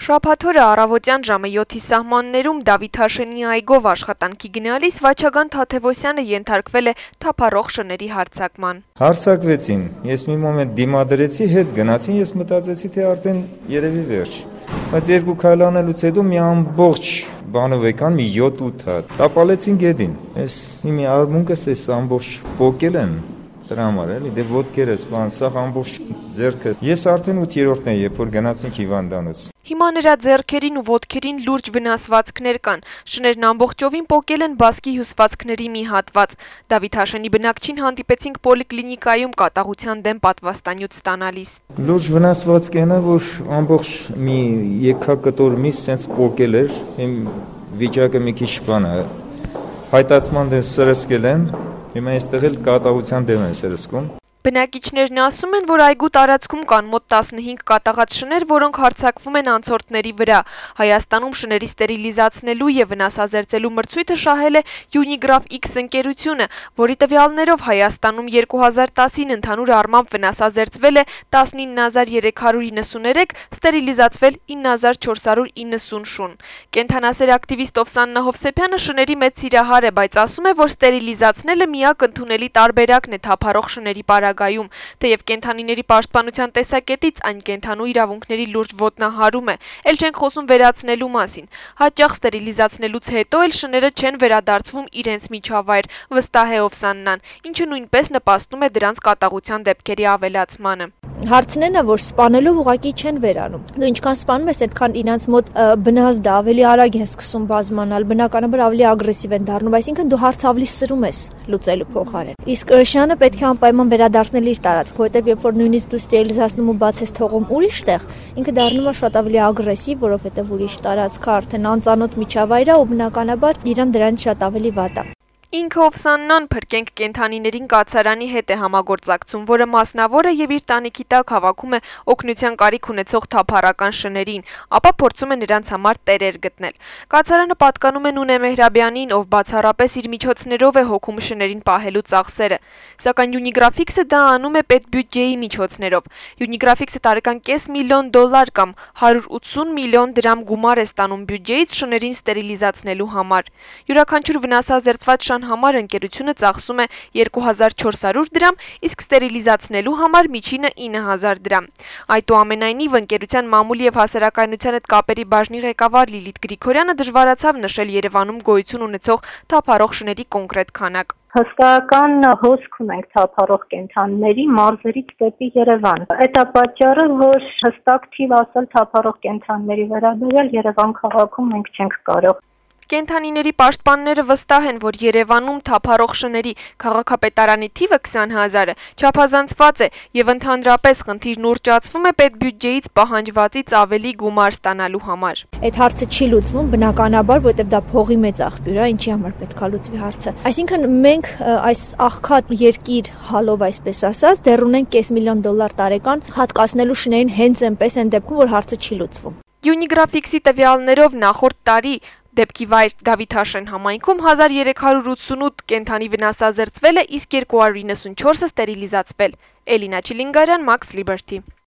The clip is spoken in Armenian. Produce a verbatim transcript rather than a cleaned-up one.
Շաբաթօրը առավոտյան ժամը յոթի սահմաններում Դավիթ Հաշենի այգով աշխատանքի գնալիս Վաչագան Թաթևոսյանը ենթարկվել է թափառող շների հարձակման։ Հարձակվեցին, ես մի մոմենտ դիմադրեցի, հետ գնացին, ես մտածեցի, թե արդեն երևի վերջ։ Բայց երկու քայլ անելուց հետո մի ամբողջ բանով եկան, մի յոթ-ութ հատ, տապալեցին գեդին։ Ես մի արմունկս էս ամբողջ պոկել եմ դրա համար էլի, դե ոտքերս, բան, սաղ ամբողջ ձեռքը։ Ես արդեն ութերորդն եմ, երբ որ գնացինք հիվանդանոց։ Հիմա նրա ձեռքերին ու ոտքերին լուրջ վնասվածքներ կան։ Շներն ամբողջովին պոկել են բասկի հյուսվածքների մի հատված։ Դավիթ Հաշենի բնակչին հանդիպեցինք պոլիկլինիկայում կատաղության դեմ պատվաստանյութ ստանալիս։ Լուրջ վնասվածք են, որ ամբողջ մի եկակտոր միս սենց պոկել էր, իմ վիճակը մի քիչ բան է, փայտացման դեմ սրսկել են, հիմա այստեղ էլ կատաղության դեմ են սրսկում։ Բնակիչներն ասում են, որ այգու տարածքում կան մոտ տասնհինգ կատաղած շներ, որոնք հարձակվում են անցորդների վրա։ Հայաստանում շների ստերիլիզացնելու եւ վնասազերծելու մրցույթը շահել է Unigraph X ընկերությունը, որի տվյալներով Հայաստանում երկու հազար տասին ընդհանուր առմամբ վնասազերծվել է տասնինը հազար երեք հարյուր իննսուներեք, ստերիլիզացվել ինը հազար չորս հարյուր իննսուն շուն։ Կենդանասեր ակտիվիստ Ovsanna Hovsepiane շների մեծ սիրահար է, բայց ասում է, որ ստերիլիզացնելը միակ ընդունելի տարբերակն է թափառող շների պարագայում, թեև կենդանիների պաշտպանության տեսակետից այն կենդանու իրավունքների լուրջ ոտնահարում է, էլ չենք խոսում վերացնելու մասին։ Հաճախ ստերիլիզացնելուց հետո էլ շները չեն վերադարձվում իրենց միջավայր, վստահ է Ovsannան, ինչը նույնպես նպաստում է դրանց կատաղության դեպքերի ավելացմանը։ Հարցն է, որ սպանելով ուղղակի չեն վերանում։ Դու ինչքան սպանում ես, այդքան իրանց մոտ բնազդը ավելի արագ է սկսում բազմանալ, բնականաբար ավելի ագրեսիվ են դառնում, այսինքն դու հարց ավելի սրում ես լուծելու փոխարեն։ Իսկ շանը պետք է անպայման վերադարձնել իր տարածք, որովհետև երբ որ նույնիսկ դու ստերիլիզացնում ու բաց ես թողում ուրիշ տեղ, ինքը դառնում է շատ ավելի ագրեսիվ, որովհետև ուրիշ տարածքը արդեն անծանոթ միջավայր է ու բնականաբար իրան դրանից շատ ավելի վատ է։ Ինքը Ovsannան Փրկենք կենդանիներին կացարանի հետ է համագործակցում, որը մասնավոր է եւ իր տանիքի տակ հավաքում է օգնության կարիք ունեցող թափառական շներին, ապա փորձում է նրանց համար տերեր գտնել։ Կացարանը պատկանում է Նունե Մեհրաբյանին, ով բացառապես իր միջոցներով է հոգում շներին պահելու ծախսերը։ Սակայն Unigraph X-ը դա անում է պետբյուջեի միջոցներով։ Unigraph X-ը տարեկան կես միլիոն դոլար կամ հարյուր ութսուն միլիոն դրամ գումար է ստանում բյուջեից շներին ստերիլիզացնելու համար։ Յուրաքանչյուր վնասազերծված շան համար ընկերությունը ծախսում է երկու հազար չորս հարյուր դրամ, իսկ ստերիլիզացնելու համար միջինը ինը հազար դրամ։ Այդուամենայնիվ ընկերության մամուլի եւ հասարակայնության հետ կապերի բաժնի ղեկավար Լիլիթ Գրիգորյանը դժվարացավ նշել Երևանում գոյություն ունեցող թափառող շների կոնկրետ քանակ։ Հսկայական հոսք ունենք թափառող կենդանիների մարզերից դեպի Երևան։ Այդ է պատճառը, որ հստակ թիվ ասել թափառող կենդանիների վերաբերյալ Երևան քաղաքում մենք չենք կարող։ Կենդանիների պաշտպանները վստահ են, որ Երևանում թափառող շների քաղաքապետարանի թիվը քսան հազարը չափազանցված է եւ ընդհանրապես խնդիրն ուռճացվում է պետբյուջեից պահանջվածից ավելի գումար ստանալու համար։ Այդ հարցը չի լուծվում բնականաբար, որովհետեւ դա փողի մեծ աղբյուր է, ինչի համար պետք է լուծվի հարցը։ Այսինքն մենք այս աղքատ երկիր հալով այսպես ասած դեռ ունենք կես միլիոն դոլար տարեկան հատկացնելու շներին հենց այնպես են դեպքում, որ հարցը չի լուծվում։ Unigraph X-ի տվյալներով նախորդ տարի դեպքի վայր Դավիթ Հաշեն համայնքում հազար երեք հարյուր ութսունութ կենդանի վնասազերծվել է, իսկ երկու հարյուր իննսունչորսը ստերիլիզացվել։ Էլինա Չիլինգարյան, Max Liberty։